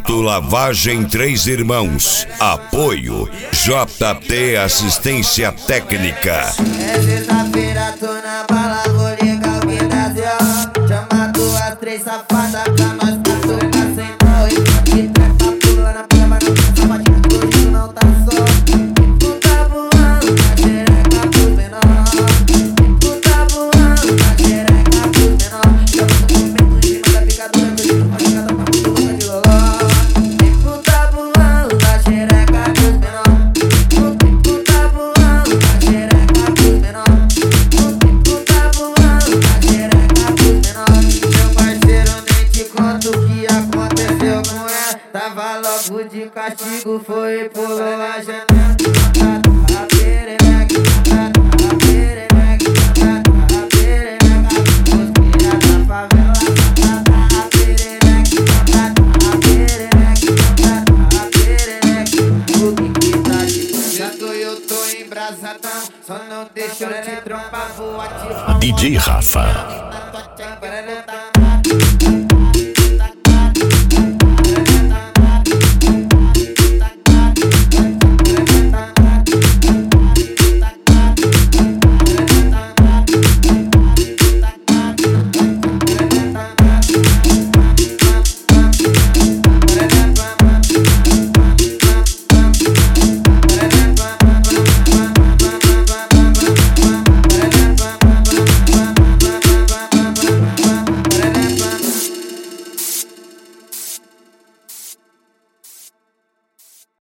Autolavagem Três Irmãos. Apoio JT Assistência Técnica. É sexta-feira, tô na bala, vou ligar o guindazel. Chama duas, três safadas pra nós catucar sem dó. E trepa pulando, pula, mas não tem sapatinha, por isso não tá só. Tu tá voando na xereca pros menor. Tu tá voando na xereca pros menor. Eu tô no movimento de cima da picadura, que eu tô picada pra muito louca de loló. Tu tá voando na xereca pros menor. Tu tá voando na xereca pros menor. Tu tá voando na xereca pros menor. Meu parceiro, nem te conto o que aconteceu com ela. Tava logo de castigo, foi e pulou a janela. A perereca, a perereca, a perereca, mosqueira da favela. A perereca, a perereca, o que tá de já eu tô embrasadão, só não deixa eu te trompar, vou ativar. DJ Rafa. Tá